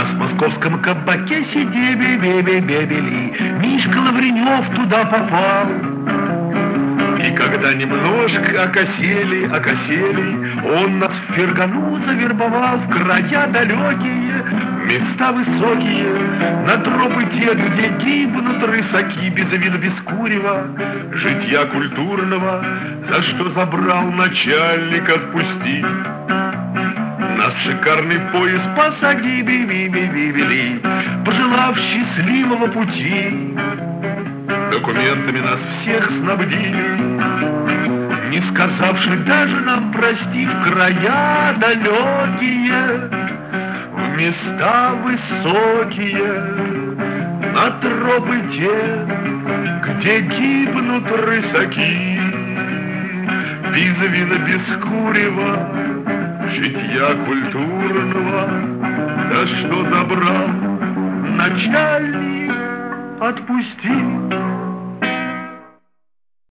нас в московском кабаке сидели, бебели, Мишка Лавренев туда попал. И когда немножко окосели, он нас в Фергану завербовал в края далекие, места высокие, на тропы те, где гибнут рысаки, без вина, без курева, житья культурного, за что забрал начальник отпустить. Нас в шикарный поезд посадили, пожелав счастливого пути. Документами нас всех снабдили, не сказавши даже нам прости, в края далекие, в места высокие, на тропы те, где гибнут рысаки, без вина, без курева, житья культурного, да что забрал начальник, отпусти.